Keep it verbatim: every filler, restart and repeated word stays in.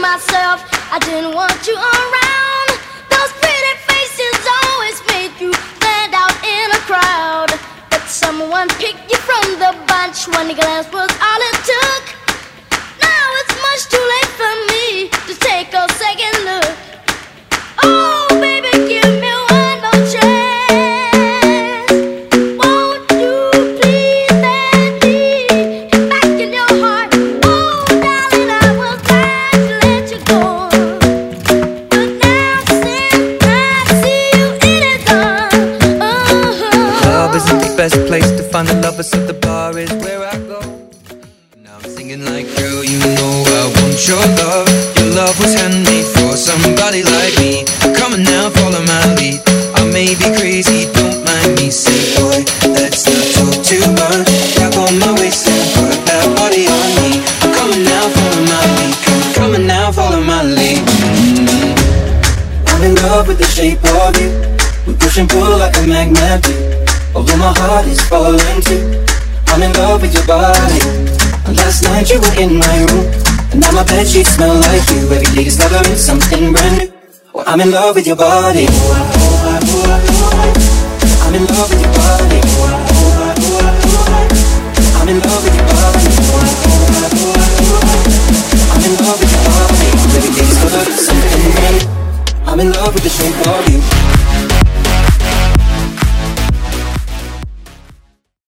myself, I didn't want you around. Those pretty faces always made you stand out in a crowd. But someone picked you from the bunch. One glance was all it took. Now it's much too late for me to take a second look. Oh, baby, give me one more chance. Won't you please let me get back in your heart? Oh, darling, I was glad to let you go. But now since I see you, it is done. Uh-huh. Love isn't the best place to find the lovers, so the bar is where I go. Now I'm singing like, girl, you know I want your love. Your love was handmade for somebody like me. Come on now, follow my lead. I may be crazy, don't mind me. Say, boy, let's not talk too much. Grab on my waist and put that body on me. Come on now, follow my lead. Come on now, follow my lead. Mm-hmm. I'm in love with the shape of you. We push and pull like a magnet do. Although my heart is falling too. I'm in love with your body. And last night you were in my room, and now my bedsheets smell like you. Every day discovering something brand new. Well, I'm in love with your body. I'm in love with your body.